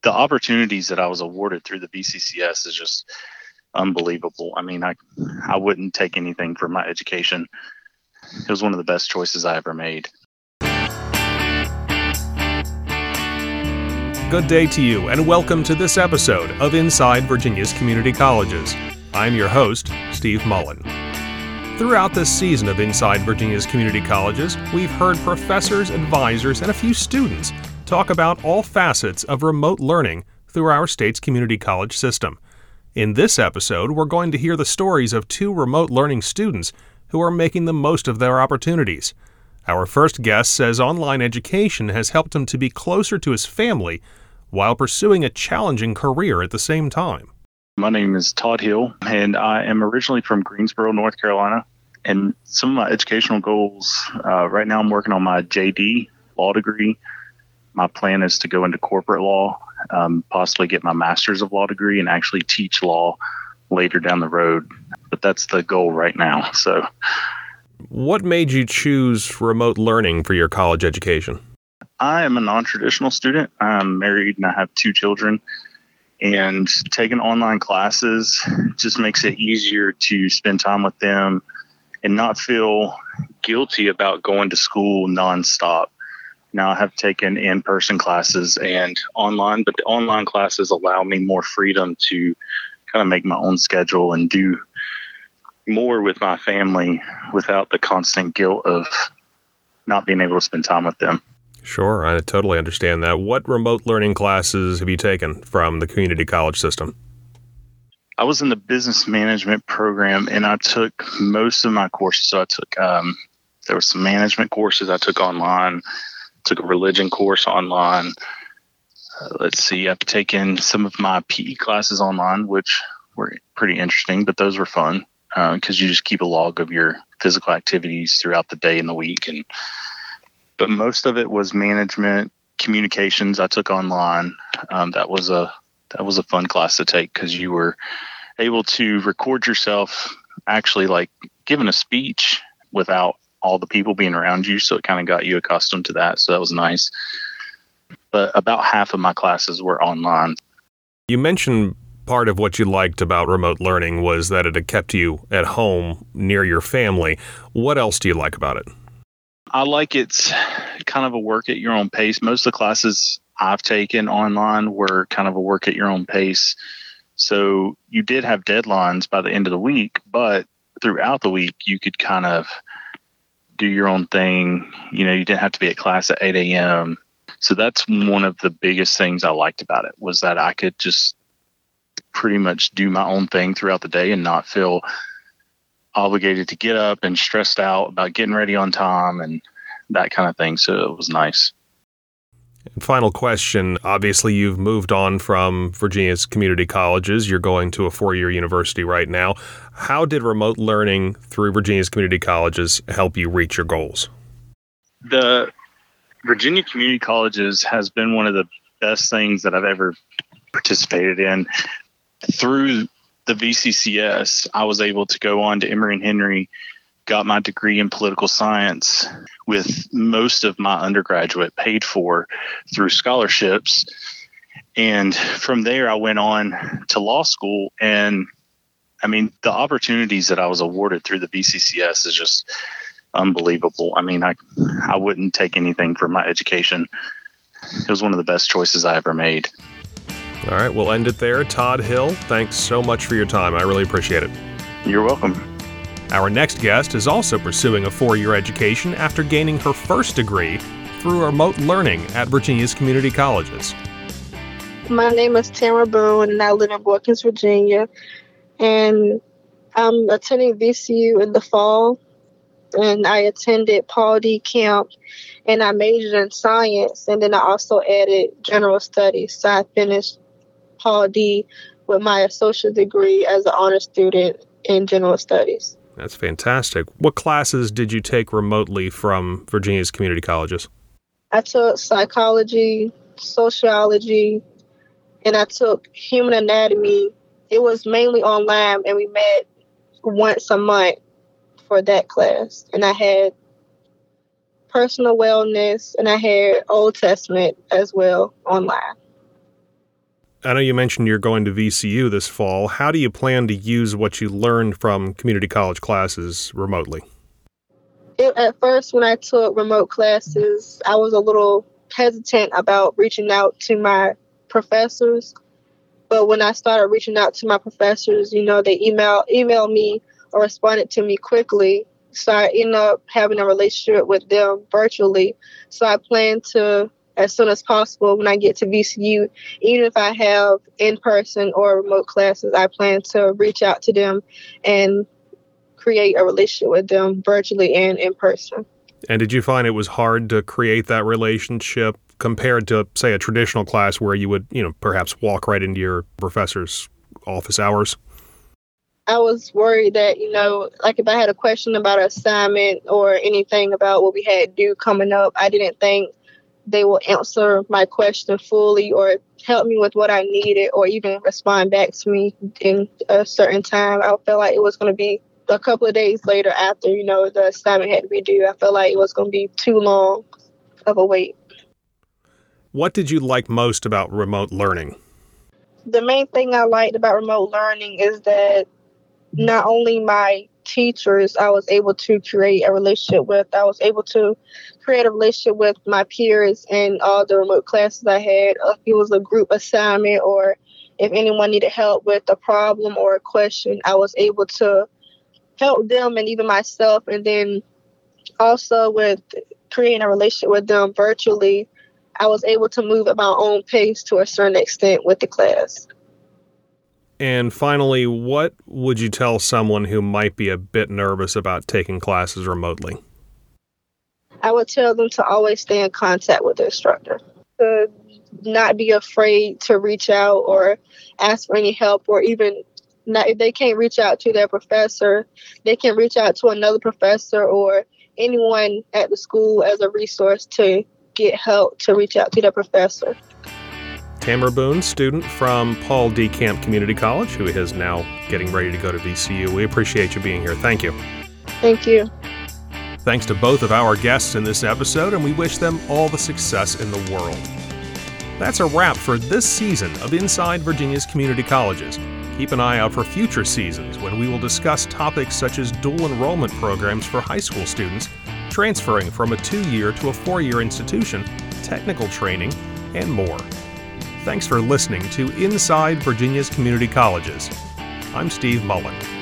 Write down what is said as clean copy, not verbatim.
the opportunities that I was awarded through the BCCS is just unbelievable. I mean, I wouldn't take anything for my education. It was one of the best choices I ever made. Good day to you, and welcome to this episode of Inside Virginia's Community Colleges. I'm your host, Steve Mullen. Throughout this season of Inside Virginia's Community Colleges, we've heard professors, advisors, and a few students talk about all facets of remote learning through our state's community college system. In this episode, we're going to hear the stories of two remote learning students who are making the most of their opportunities. Our first guest says online education has helped him to be closer to his family while pursuing a challenging career at the same time. My name is Todd Hill, and I am originally from Greensboro, North Carolina. And some of my educational goals, right now I'm working on my JD law degree. My plan is to go into corporate law, possibly get my master's of law degree and actually teach law later down the road. But that's the goal right now. So, what made you choose remote learning for your college education? I am a non-traditional student. I'm married and I have 2 children. And taking online classes just makes it easier to spend time with them and not feel guilty about going to school nonstop. Now I have taken in-person classes and online, but the online classes allow me more freedom to kind of make my own schedule and do more with my family without the constant guilt of not being able to spend time with them. Sure, I totally understand that. What remote learning classes have you taken from the community college system? I was in the business management program, and I took most of my courses. So I took, there were some management courses I took online, took a religion course online. I've taken some of my PE classes online, which were pretty interesting, but those were fun because you just keep a log of your physical activities throughout the day and the week. But most of it was management, communications I took online. That was a fun class to take because you were able to record yourself actually like giving a speech without all the people being around you. So it kind of got you accustomed to that. So that was nice. But about half of my classes were online. You mentioned part of what you liked about remote learning was that it had kept you at home near your family. What else do you like about it? I like it's kind of a work at your own pace. Most of the classes I've taken online were kind of a work at your own pace. So you did have deadlines by the end of the week, but throughout the week, you could kind of do your own thing. You know, you didn't have to be at class at 8 a.m. So that's one of the biggest things I liked about it was that I could just pretty much do my own thing throughout the day and not feel obligated to get up and stressed out about getting ready on time and that kind of thing. So it was nice. And final question. Obviously, you've moved on from Virginia's community colleges. You're going to a 4-year university right now. How did remote learning through Virginia's community colleges help you reach your goals? The Virginia Community Colleges has been one of the best things that I've ever participated in. Through the VCCS, I was able to go on to Emory and Henry, got my degree in political science with most of my undergraduate paid for through scholarships. And from there, I went on to law school. And I mean, the opportunities that I was awarded through the VCCS is just unbelievable. I mean, I wouldn't take anything for my education. It was one of the best choices I ever made. All right, we'll end it there. Todd Hill, thanks so much for your time. I really appreciate it. You're welcome. Our next guest is also pursuing a 4-year education after gaining her first degree through remote learning at Virginia's community colleges. My name is Tamara Boone, and I live in Boykins, Virginia. And I'm attending VCU in the fall, and I attended Paul D. Camp, and I majored in science, and then I also added general studies. So I finished Paul D. with my associate degree as an honor student in general studies. That's fantastic. What classes did you take remotely from Virginia's community colleges? I took psychology, sociology, and I took human anatomy. It was mainly online, and we met once a month for that class. And I had personal wellness, and I had Old Testament as well online. I know you mentioned you're going to VCU this fall. How do you plan to use what you learned from community college classes remotely? At first, when I took remote classes, I was a little hesitant about reaching out to my professors. But when I started reaching out to my professors, they emailed me or responded to me quickly. So I ended up having a relationship with them virtually. So I plan to, as soon as possible, when I get to VCU, even if I have in-person or remote classes, I plan to reach out to them and create a relationship with them virtually and in person. And did you find it was hard to create that relationship compared to, say, a traditional class where you would, perhaps walk right into your professor's office hours? I was worried that, like if I had a question about an assignment or anything about what we had due coming up, I didn't think they will answer my question fully or help me with what I needed or even respond back to me in a certain time. I felt like it was going to be a couple of days later after, the assignment had to be due. I felt like it was going to be too long of a wait. What did you like most about remote learning? The main thing I liked about remote learning is that not only my teachers I was able to create a relationship with, I was able to create a relationship with my peers in all the remote classes I had. If it was a group assignment or if anyone needed help with a problem or a question, I was able to help them and even myself. And then also with creating a relationship with them virtually, I was able to move at my own pace to a certain extent with the class. And finally, what would you tell someone who might be a bit nervous about taking classes remotely? I would tell them to always stay in contact with their instructor, to not be afraid to reach out or ask for any help, or even if they can't reach out to their professor, they can reach out to another professor or anyone at the school as a resource to get help to reach out to their professor. Tamara Boone, student from Paul D. Camp Community College, who is now getting ready to go to VCU. We appreciate you being here. Thank you. Thank you. Thanks to both of our guests in this episode, and we wish them all the success in the world. That's a wrap for this season of Inside Virginia's Community Colleges. Keep an eye out for future seasons when we will discuss topics such as dual enrollment programs for high school students, transferring from a 2-year to a 4-year institution, technical training, and more. Thanks for listening to Inside Virginia's Community Colleges. I'm Steve Mullen.